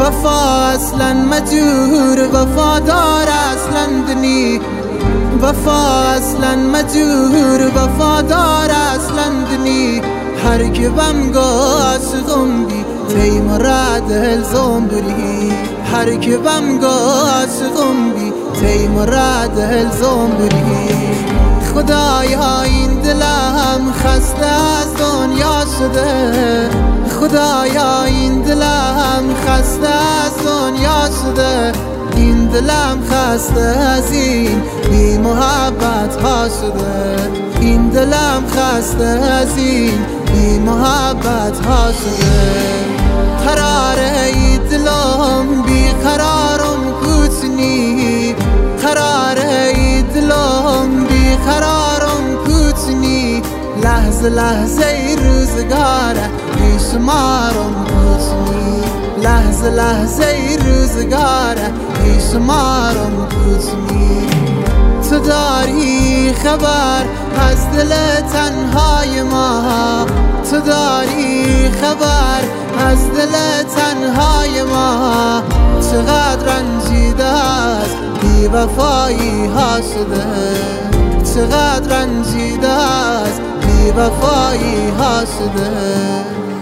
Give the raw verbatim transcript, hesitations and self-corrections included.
وفا اصلا مجور وفادار اصلا دنی وفا اصلا مجور وفادار اصلا دنی هر که بم گاس غنبی تی مراد الزوم بری هر که بم گاس غنبی تی مراد الزوم بری خدایا این دلم خسته از دنیا شده خدایا این دلم خسته از دنیا شده این دلم خسته از این بی محبت ها شده این دلم خسته از این بی محبت ها شده قراره ای دلم بی قرارم کوچنی قراره ای دلم بی قرارم کوچنی لحظه لحظه ای روزگاره بی شمارم کوچنی لحظه لحظه ای روزگاره بی شمارم کوچنی تو داری خبر از دل تنهای ما تو داری خبر از دل تنهای ما چقدر رنجیده است بی وفایی ها شده چقدر رنجیده است بی وفایی ها شده